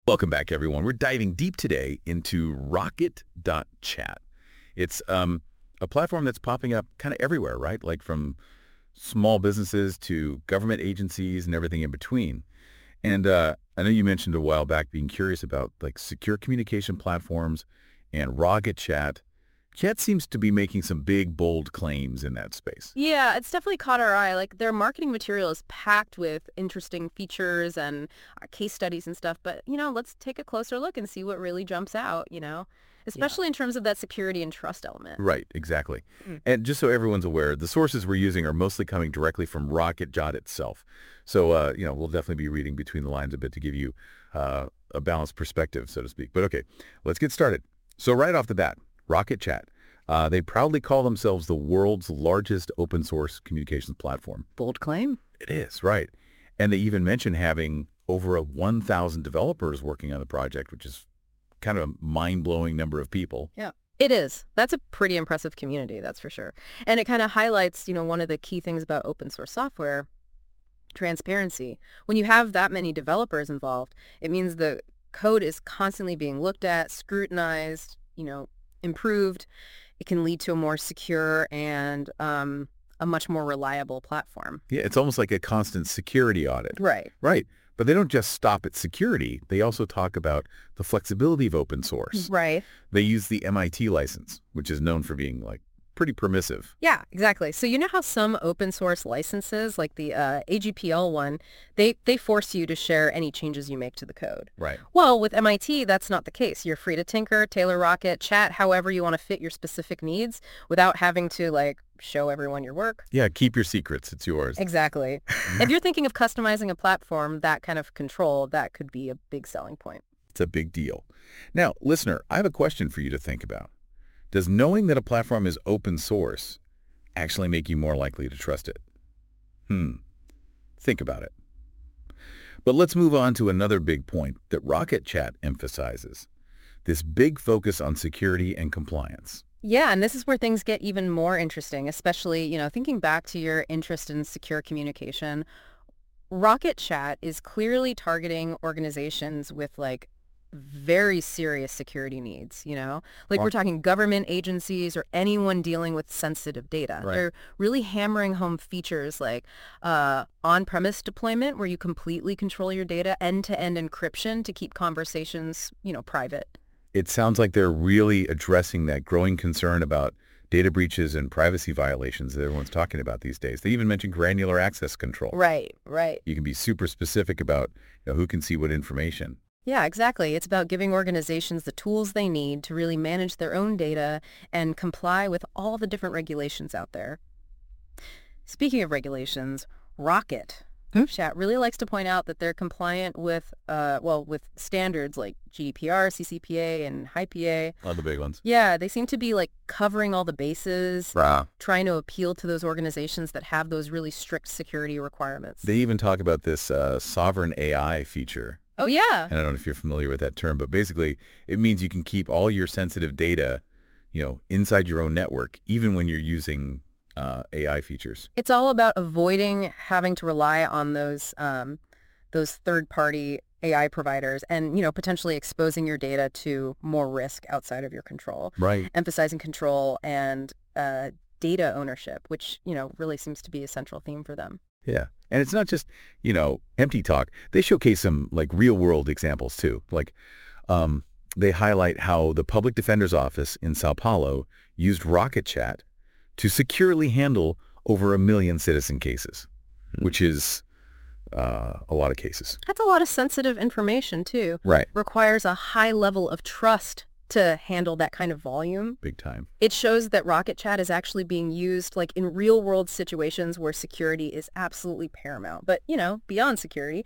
Welcome back, everyone. We're diving deep today into Rocket.chat. It's a platform that's popping up kind of everywhere, right? Like from small businesses to government agencies and everything in between. And I know you mentioned a while back being curious about like secure communication platforms and Rocket.chat. Chat seems to be making some big, bold claims in that space. Yeah, it's definitely caught our eye. Like their marketing material is packed with interesting features and case studies and stuff. But, let's take a closer look and see what really jumps out, Yeah. especially in terms of that security and trust element. Right, exactly. Mm. And just so everyone's aware, the sources we're using are mostly coming directly from Rocket.jot itself. So, we'll definitely be reading between the lines a bit to give you a balanced perspective, so to speak. But okay, let's get started. So right off the bat, Rocket.chat. They proudly call themselves the world's largest open source communications platform. Bold claim. It is, right. And they even mention having over 1,000 developers working on the project, which is kind of a mind-blowing number of people. Yeah. It is. That's a pretty impressive community, that's for sure. And it kind of highlights, one of the key things about open source software, transparency. When you have that many developers involved, it means the code is constantly being looked at, scrutinized, improved. It can lead to a more secure and a much more reliable platform. Yeah, it's almost like a constant security audit. Right. Right. But they don't just stop at security. They also talk about the flexibility of open source. Right. They use the MIT license, which is known for being like pretty permissive. Yeah, exactly. So you know how some open source licenses, like the AGPL one, they force you to share any changes you make to the code. Right. Well, with MIT, that's not the case. You're free to tinker, tailor Rocket, chat however you want to fit your specific needs without having to show everyone your work. Yeah, keep your secrets. It's yours. Exactly. If you're thinking of customizing a platform, that kind of control, that could be a big selling point. It's a big deal. Now, listener, I have a question for you to think about. Does knowing that a platform is open source actually make you more likely to trust it? Think about it. But let's move on to another big point that Rocket.chat emphasizes. This big focus on security and compliance. Yeah, and this is where things get even more interesting, especially, thinking back to your interest in secure communication. Rocket.chat is clearly targeting organizations with very serious security needs, we're talking government agencies or anyone dealing with sensitive data. Right. They're really hammering home features like on-premise deployment where you completely control your data, end-to-end encryption to keep conversations, private. It sounds like they're really addressing that growing concern about data breaches and privacy violations that everyone's talking about these days. They even mentioned granular access control. Right. You can be super specific about who can see what information. Yeah, exactly. It's about giving organizations the tools they need to really manage their own data and comply with all the different regulations out there. Speaking of regulations, Rocket.chat really likes to point out that they're compliant with, with standards like GDPR, CCPA, and HIPAA. All the big ones. Yeah, they seem to be covering all the bases, Wow. trying to appeal to those organizations that have those really strict security requirements. They even talk about this sovereign AI feature. Oh, yeah. And I don't know if you're familiar with that term, but basically it means you can keep all your sensitive data, inside your own network, even when you're using AI features. It's all about avoiding having to rely on those third-party AI providers and, potentially exposing your data to more risk outside of your control. Right. Emphasizing control and data ownership, which, really seems to be a central theme for them. Yeah. And it's not just, empty talk. They showcase some real world examples too. They highlight how the public defender's office in Sao Paulo used Rocket.chat to securely handle over 1 million citizen cases, which is a lot of cases. That's a lot of sensitive information too. Right. Requires a high level of trust to handle that kind of volume. Big time. It shows that Rocket.chat is actually being used in real world situations where security is absolutely paramount. But, beyond security,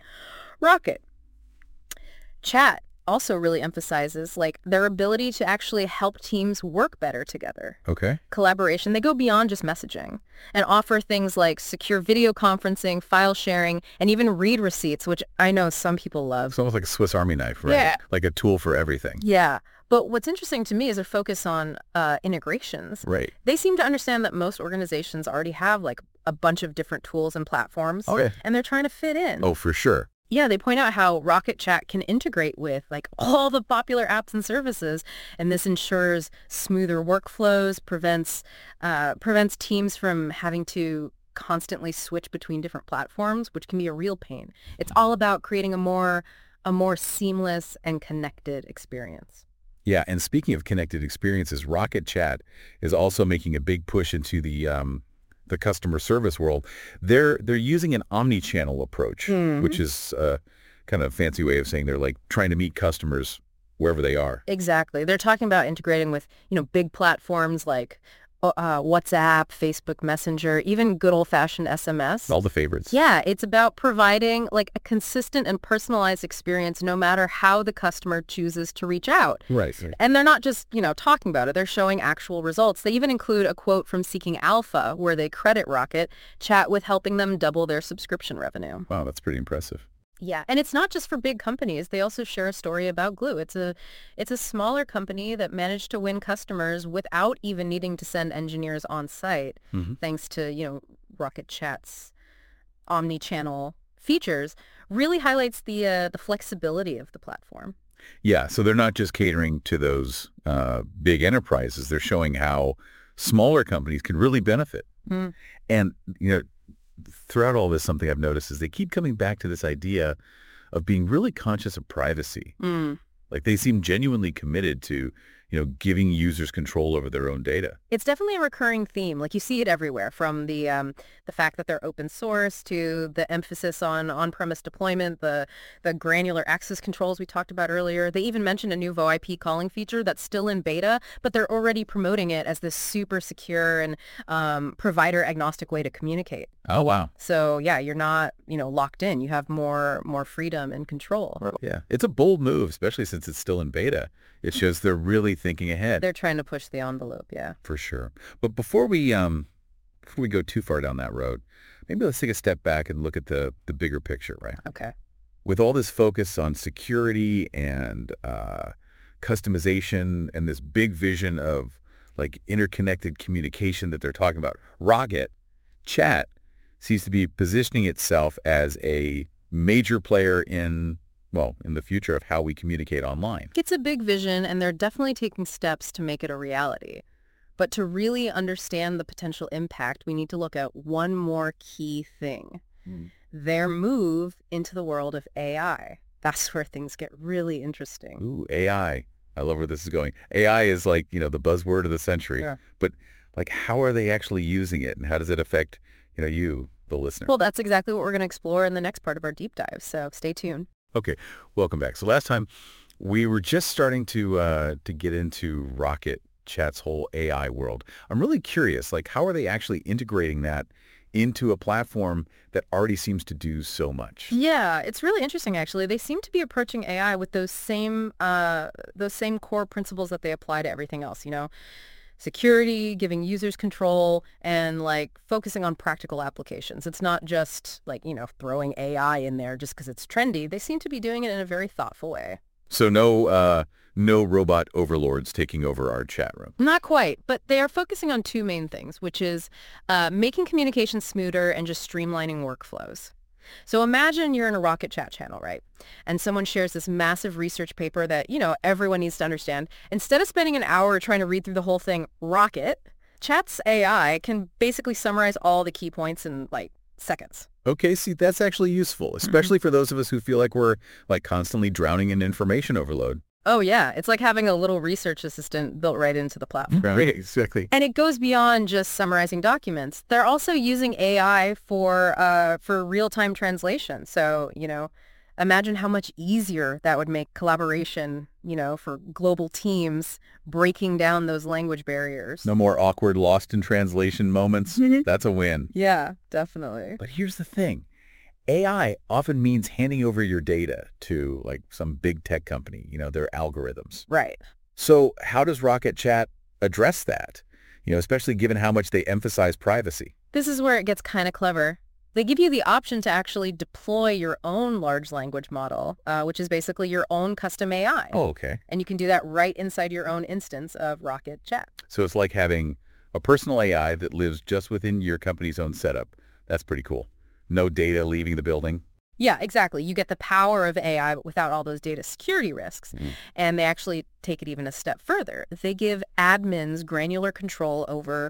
Rocket.chat also really emphasizes their ability to actually help teams work better together. Okay. Collaboration. They go beyond just messaging and offer things like secure video conferencing, file sharing, and even read receipts, which I know some people love. It's almost like a Swiss Army knife, right? Yeah. Like a tool for everything. Yeah. But what's interesting to me is their focus on integrations. Right. They seem to understand that most organizations already have a bunch of different tools and platforms. Okay. And they're trying to fit in. Oh, for sure. Yeah, they point out how Rocket Chat can integrate with like all the popular apps and services, and this ensures smoother workflows, prevents teams from having to constantly switch between different platforms, which can be a real pain. It's all about creating a more seamless and connected experience. Yeah, and speaking of connected experiences, Rocket Chat is also making a big push into the customer service world. They're using an omni-channel approach, which is kind of a fancy way of saying they're like trying to meet customers wherever they are. Exactly. They're talking about integrating with, big platforms like WhatsApp, Facebook Messenger, even good old-fashioned SMS. All the favorites. Yeah, it's about providing like a consistent and personalized experience no matter how the customer chooses to reach out. Right. And they're not just, talking about it. They're showing actual results. They even include a quote from Seeking Alpha where they credit Rocket Chat with helping them double their subscription revenue. Wow, that's pretty impressive. Yeah, and it's not just for big companies. They also share a story about Glue. It's a smaller company that managed to win customers without even needing to send engineers on site, thanks to, Rocket Chat's omni-channel features. Really highlights the flexibility of the platform. Yeah, so they're not just catering to those big enterprises. They're showing how smaller companies can really benefit. And, throughout all this, something I've noticed is they keep coming back to this idea of being really conscious of privacy. Like they seem genuinely committed to, giving users control over their own data. It's definitely a recurring theme. Like you see it everywhere, from the fact that they're open source to the emphasis on on-premise deployment, the granular access controls we talked about earlier. They even mentioned a new VoIP calling feature that's still in beta, but they're already promoting it as this super secure and provider agnostic way to communicate. Oh, wow. So yeah, you're not, locked in. You have more freedom and control. Yeah, it's a bold move, especially since it's still in beta. It shows they're really thinking ahead. They're trying to push the envelope, yeah. For sure. But before we go too far down that road, maybe let's take a step back and look at the bigger picture, right? Okay. With all this focus on security and customization and this big vision of like interconnected communication that they're talking about, Rocket Chat seems to be positioning itself as a major player in the future of how we communicate online. It's a big vision, and they're definitely taking steps to make it a reality. But to really understand the potential impact, we need to look at one more key thing. Their move into the world of AI. That's where things get really interesting. Ooh, AI. I love where this is going. AI is like, the buzzword of the century. Yeah. But like, how are they actually using it, and how does it affect, you, the listener? Well, that's exactly what we're going to explore in the next part of our deep dive, so stay tuned. Okay, welcome back. So last time we were just starting to get into Rocket Chat's whole AI world. I'm really curious, like how are they actually integrating that into a platform that already seems to do so much? Yeah, it's really interesting actually. They seem to be approaching AI with those same core principles that they apply to everything else, security, giving users control, and like focusing on practical applications. It's not just like, throwing AI in there just because it's trendy. They seem to be doing it in a very thoughtful way. So no robot overlords taking over our chat room. Not quite, but they are focusing on two main things, which is making communication smoother and just streamlining workflows. So imagine you're in a Rocket Chat channel, right? And someone shares this massive research paper that, everyone needs to understand. Instead of spending an hour trying to read through the whole thing, Rocket Chat's AI can basically summarize all the key points in like seconds. Okay, see, that's actually useful, especially for those of us who feel like we're like constantly drowning in information overload. Oh, yeah. It's like having a little research assistant built right into the platform. Right, exactly. And it goes beyond just summarizing documents. They're also using AI for real-time translation. So, imagine how much easier that would make collaboration, for global teams, breaking down those language barriers. No more awkward lost in translation moments. That's a win. Yeah, definitely. But here's the thing. AI often means handing over your data to like some big tech company, their algorithms. Right. So how does Rocket Chat address that? Especially given how much they emphasize privacy. This is where it gets kind of clever. They give you the option to actually deploy your own large language model, which is basically your own custom AI. Oh, okay. And you can do that right inside your own instance of Rocket Chat. So it's like having a personal AI that lives just within your company's own setup. That's pretty cool. No data leaving the building. Yeah, exactly. You get the power of AI, but without all those data security risks. Mm. And they actually take it even a step further. They give admins granular control over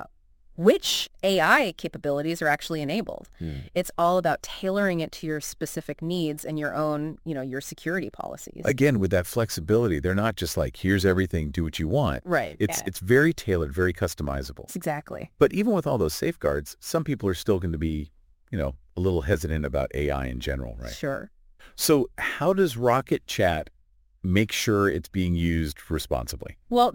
which AI capabilities are actually enabled. Mm. It's all about tailoring it to your specific needs and your own, your security policies. Again, with that flexibility, they're not just like, here's everything, do what you want. Right. It's very tailored, very customizable. Exactly. But even with all those safeguards, some people are still going to be, a little hesitant about AI in general, right? Sure. So how does Rocket Chat make sure it's being used responsibly? Well,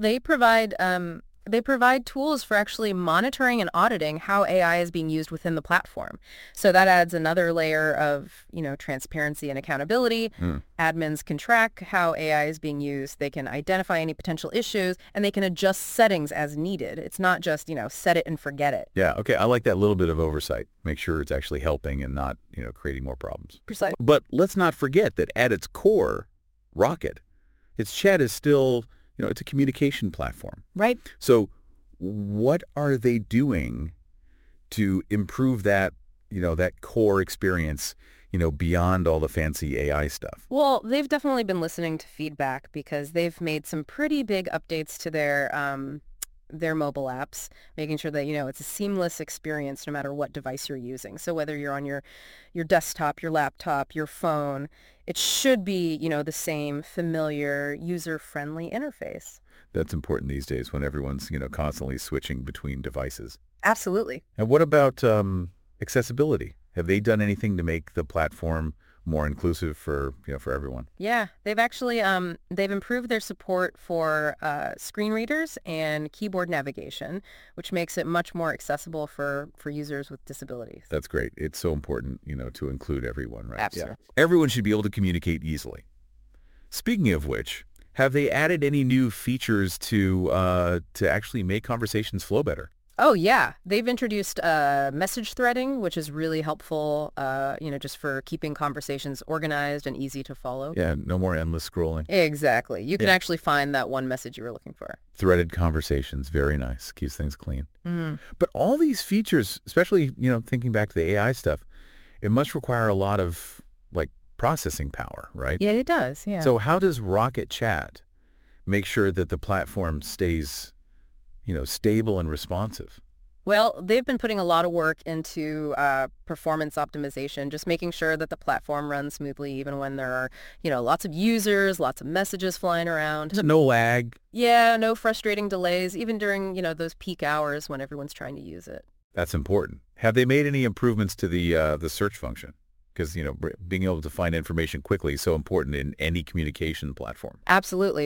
they provide tools for actually monitoring and auditing how AI is being used within the platform. So that adds another layer of, transparency and accountability. Hmm. Admins can track how AI is being used. They can identify any potential issues, and they can adjust settings as needed. It's not just, set it and forget it. Yeah, okay. I like that little bit of oversight. Make sure it's actually helping and not, creating more problems. Precisely. But let's not forget that at its core, Rocket, its chat is still, it's a communication platform. Right. So what are they doing to improve that, that core experience, beyond all the fancy AI stuff? Well, they've definitely been listening to feedback because they've made some pretty big updates to their mobile apps, making sure that, it's a seamless experience no matter what device you're using. So whether you're on your desktop, your laptop, your phone, it should be, the same familiar, user-friendly interface. That's important these days when everyone's, constantly switching between devices. Absolutely. And what about accessibility? Have they done anything to make the platform more inclusive for everyone? Yeah, they've actually they've improved their support for screen readers and keyboard navigation, which makes it much more accessible for users with disabilities. That's great. It's so important, to include everyone, right? Absolutely. Yeah. Everyone should be able to communicate easily. Speaking of which, have they added any new features to actually make conversations flow better? Oh, yeah. They've introduced message threading, which is really helpful, just for keeping conversations organized and easy to follow. Yeah, no more endless scrolling. Exactly. You can Yeah. actually find that one message you were looking for. Threaded conversations, very nice. Keeps things clean. Mm. But all these features, especially, thinking back to the AI stuff, it must require a lot of, processing power, right? Yeah, it does. Yeah. So how does Rocket Chat make sure that the platform stays, stable and responsive? Well, they've been putting a lot of work into performance optimization, just making sure that the platform runs smoothly even when there are, lots of users, lots of messages flying around. No lag. Yeah, no frustrating delays, even during, those peak hours when everyone's trying to use it. That's important. Have they made any improvements to the search function? Because, being able to find information quickly is so important in any communication platform. Absolutely.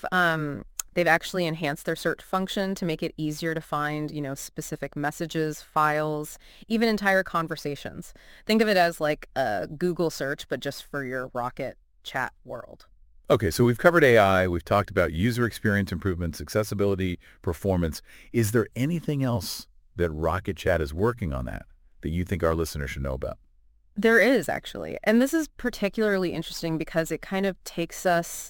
They've actually enhanced their search function to make it easier to find, specific messages, files, even entire conversations. Think of it as like a Google search, but just for your Rocket Chat world. Okay, so we've covered AI. We've talked about user experience improvements, accessibility, performance. Is there anything else that Rocket Chat is working on that you think our listeners should know about? There is, actually. And this is particularly interesting because it kind of takes us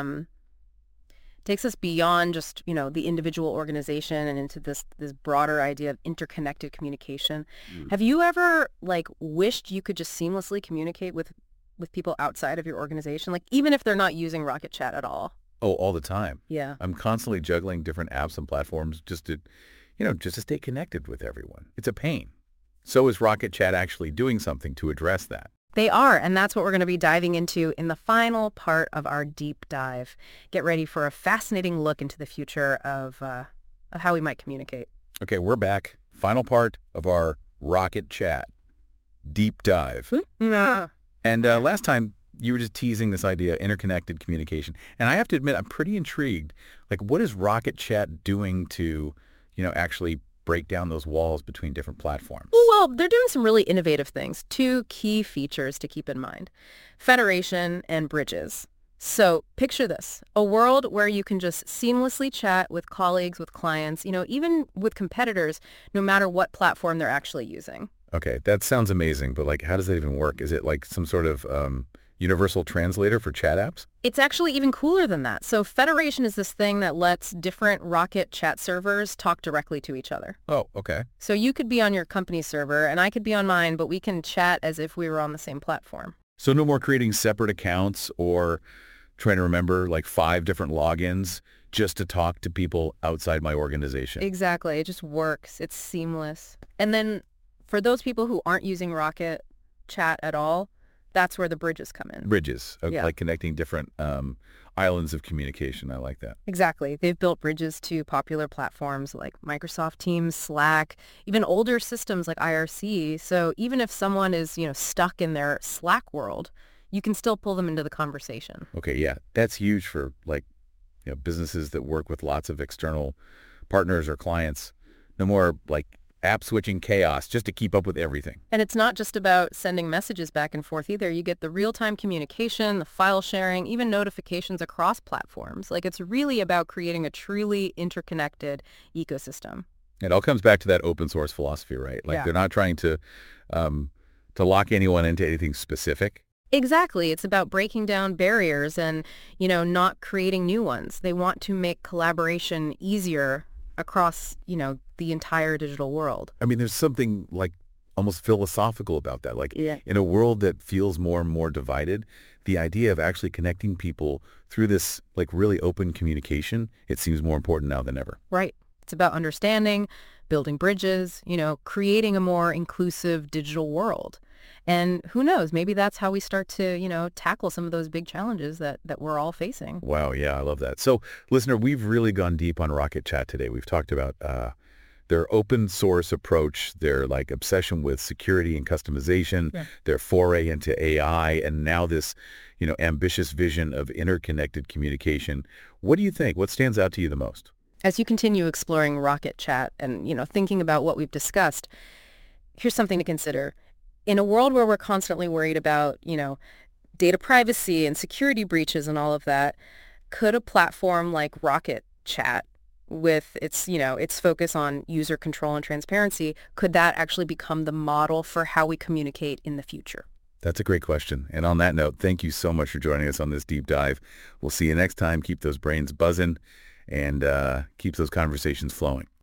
beyond just, the individual organization and into this broader idea of interconnected communication. Mm. Have you ever wished you could just seamlessly communicate with people outside of your organization, even if they're not using Rocket Chat at all? Oh, all the time. Yeah. I'm constantly juggling different apps and platforms just to stay connected with everyone. It's a pain. So is Rocket Chat actually doing something to address that? They are, and that's what we're going to be diving into in the final part of our deep dive. Get ready for a fascinating look into the future of how we might communicate. Okay, we're back. Final part of our Rocket Chat deep dive. Yeah. And last time you were just teasing this idea of interconnected communication. And I have to admit, I'm pretty intrigued. What is Rocket Chat doing to, actually break down those walls between different platforms? Well, they're doing some really innovative things. Two key features to keep in mind: federation and bridges. So picture this, a world where you can just seamlessly chat with colleagues, with clients, even with competitors, no matter what platform they're actually using. Okay, that sounds amazing, but how does that even work? Is it some sort of Universal translator for chat apps? It's actually even cooler than that. So Federation is this thing that lets different Rocket chat servers talk directly to each other. Oh, okay. So you could be on your company server and I could be on mine, but we can chat as if we were on the same platform. So no more creating separate accounts or trying to remember like 5 different logins just to talk to people outside my organization. Exactly. It just works. It's seamless. And then for those people who aren't using Rocket chat at all, that's where the bridges come in. Bridges, Yeah. like connecting different islands of communication. I like that. Exactly. They've built bridges to popular platforms like Microsoft Teams, Slack, even older systems like IRC. So even if someone is, stuck in their Slack world, you can still pull them into the conversation. Okay, yeah, that's huge for like businesses that work with lots of external partners or clients. No more like app switching chaos just to keep up with everything. And it's not just about sending messages back and forth either. You get the real-time communication, the file sharing, even notifications across platforms. Like it's really about creating a truly interconnected ecosystem. It all comes back to that open source philosophy, right? Like Yeah. they're not trying to lock anyone into anything specific. Exactly. It's about breaking down barriers and, not creating new ones. They want to make collaboration easier across, the entire digital world. I mean, there's something like almost philosophical about that. Like Yeah. in a world that feels more and more divided, the idea of actually connecting people through this like really open communication, it seems more important now than ever. Right. It's about understanding, building bridges, creating a more inclusive digital world. And who knows, maybe that's how we start to, tackle some of those big challenges that we're all facing. Wow, yeah, I love that. So, listener, we've really gone deep on Rocket Chat today. We've talked about their open source approach, their like obsession with security and customization, Yeah. their foray into AI, and now this, ambitious vision of interconnected communication. What do you think? What stands out to you the most? As you continue exploring Rocket Chat and, thinking about what we've discussed, here's something to consider. In a world where we're constantly worried about, data privacy and security breaches and all of that, could a platform like Rocket Chat with its focus on user control and transparency, could that actually become the model for how we communicate in the future? That's a great question. And on that note, thank you so much for joining us on this deep dive. We'll see you next time. Keep those brains buzzing and keep those conversations flowing.